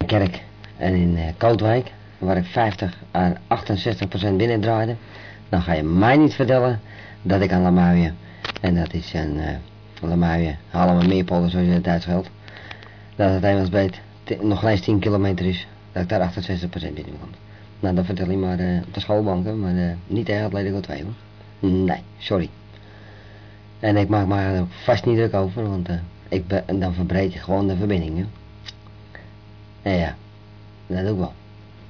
Kerk en in Kootwijk, waar ik 50 à 68% binnen draaide, dan ga je mij niet vertellen dat ik aan Lamuijen, en dat is een Lamuijen, Hallemen Meerpolder zoals je het Duits geldt, dat het hemelsbreed nog geen eens 10 kilometer is, dat ik daar 68% binnen kom. Nou, dat vertel je maar op de schoolbanken, maar niet tegen Atletico 2 hoor. Nee, sorry. En ik maak me er vast niet druk over, want dan verbreed je gewoon de verbindingen. En ja, dat doe ik wel.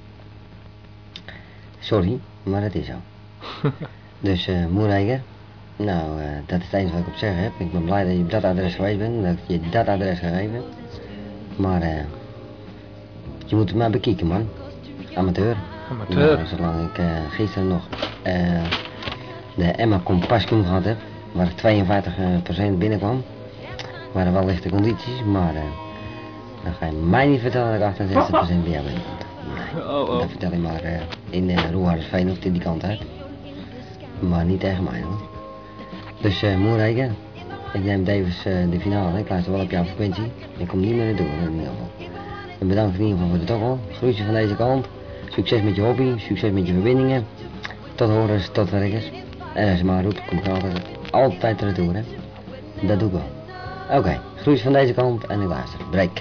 Sorry, maar het is zo. Dus Moerijker, nou, dat is het enige wat ik op zeggen heb. Ik ben blij dat je op dat adres geweest bent, dat je dat adres gegeven hebt. Maar je moet het maar bekijken, man. Amateur. Nou, zolang ik gisteren nog de Emma Compascum gehad heb, waar ik 52% binnenkwam, waren wel lichte condities, maar dan ga je mij niet vertellen dat ik 68% bij jou ben. Nee, dat vertel je maar in Roeharsveen of die kant uit. Maar niet tegen mij hoor. Dus Moerreken, ik neem tevens de finale, ik luister wel op jouw frequentie. Ik kom niet meer door in ieder geval. En bedankt in ieder geval voor de tokkel. Groetjes van deze kant. Succes met je hobby, succes met je verbindingen. Tot horens, tot werkers. En als je maar roept, kom ik altijd retour, hè. Dat doe ik wel. Oké, groetjes van deze kant en ik luister. Break.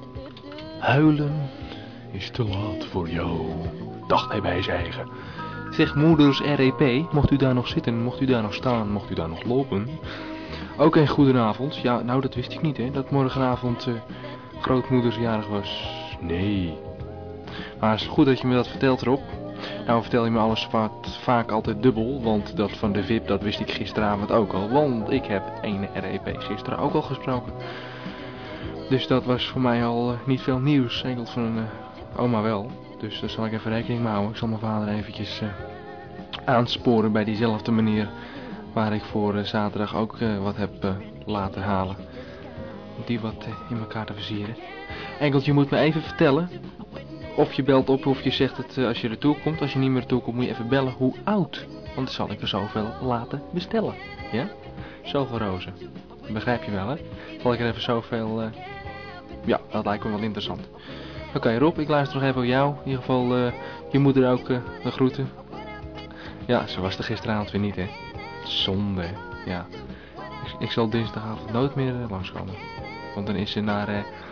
Huilen is te laat voor jou, dacht hij bij zijn eigen. Zeg moeders REP, mocht u daar nog zitten, mocht u daar nog staan, mocht u daar nog lopen. Ook een goedenavond. Ja, nou dat wist ik niet hè, dat morgenavond grootmoeders jarig was. Nee. Maar het is goed dat je me dat vertelt Rob. Nou vertel je me alles vaak altijd dubbel, want dat van de VIP dat wist ik gisteravond ook al. Want ik heb een REP gisteren ook al gesproken. Dus dat was voor mij al niet veel nieuws, enkel van oma wel. Dus daar zal ik even rekening mee houden. Ik zal mijn vader eventjes aansporen bij diezelfde manier waar ik voor zaterdag ook wat heb laten halen. Om die wat in elkaar te versieren. Enkeltje moet me even vertellen. Of je belt op of je zegt het als je retour komt. Als je niet meer retour komt moet je even bellen hoe oud. Want dan zal ik er zoveel laten bestellen. Ja? Zoveel rozen. Dat begrijp je wel hè? Zal ik er even zoveel... Ja, dat lijkt me wel interessant. Oké, Rob, ik luister nog even op jou. In ieder geval je moeder ook de groeten. Ja, ze was er gisteravond weer niet hè. Zonde. Ja. Ik zal dinsdagavond nooit meer langskomen. Want dan is ze naar...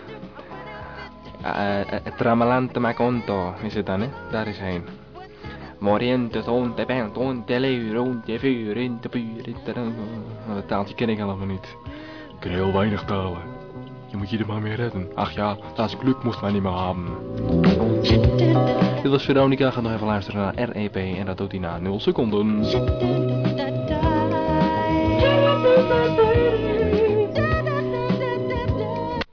Tramalante Maconto is het dan, hè? Daar is heen. Moriente, tonte, pentonte, leuronte, vuurinte, purinte. Dat taaltje ken ik helemaal niet. Ik ken heel weinig talen. Je moet je er maar mee redden. Ach ja, dat geluk moest mij niet meer hebben. Dit was Veronica. Ga nog even luisteren naar REP en dat doet hij na 0 seconden.